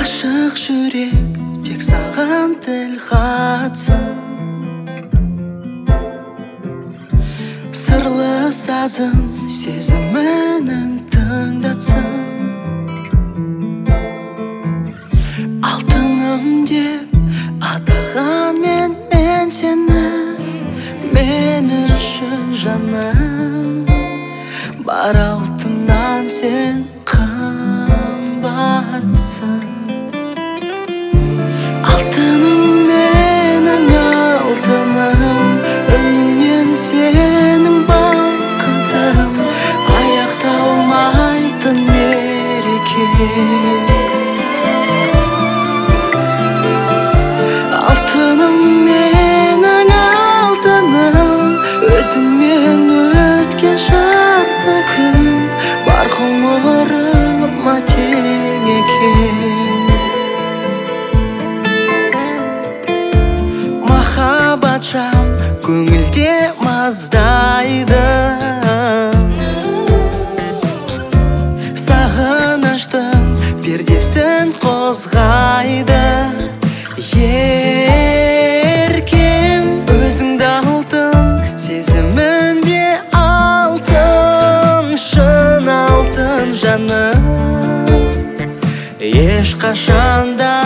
Ашық жүрек тек саған тіл қатсын, сырлы сазым сезімінің тыңдатсын. Алтыным деп атаған мен сені, мен үшін жаным, бар алтыннан сен қымбатсың. Алтыным, менің алтыным, үніңнен сенің бақытым, аяқталмайтын мереке. Алтыным, менің алтыным, өзіңмен өткен жарты күн, бар ғұмырыма тең екен. Махаббат жам көңілде маздайды, сағыныштың пердесін қозғайды. Еркем, өзіңді алтын, сезімінде алтын, шын алтын жаным, ешқашанда